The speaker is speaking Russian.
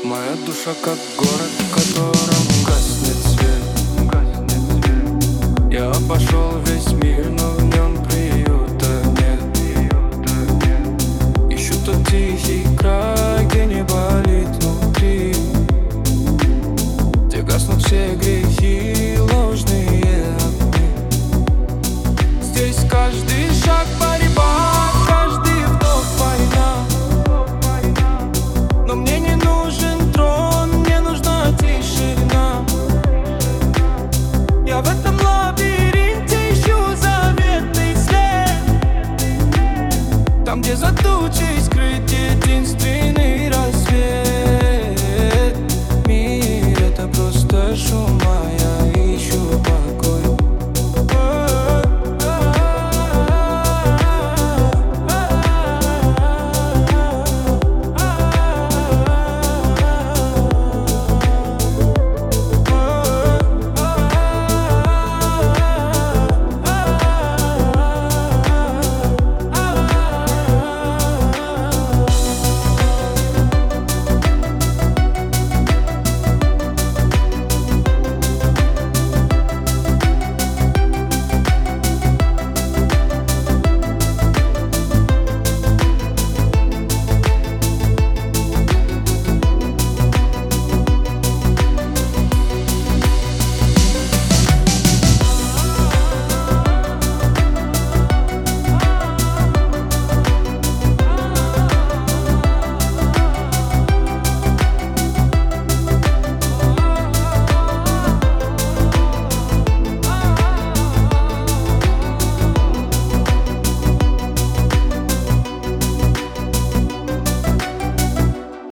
Моя душа как город, в котором гаснет свет. Я обошел весь мир, но в нем приюта нет. Ищу тот тихий край, где не болит внутри, где гаснут все грехи, ложные огни. Здесь каждый шаг борьба, каждый вдох война. Но мне не нужен трон, мне нужна тишина. Я в этом лабиринте ищу заветный след, там, где за тучей скрыт единственный рассвет. Мир — это просто шум.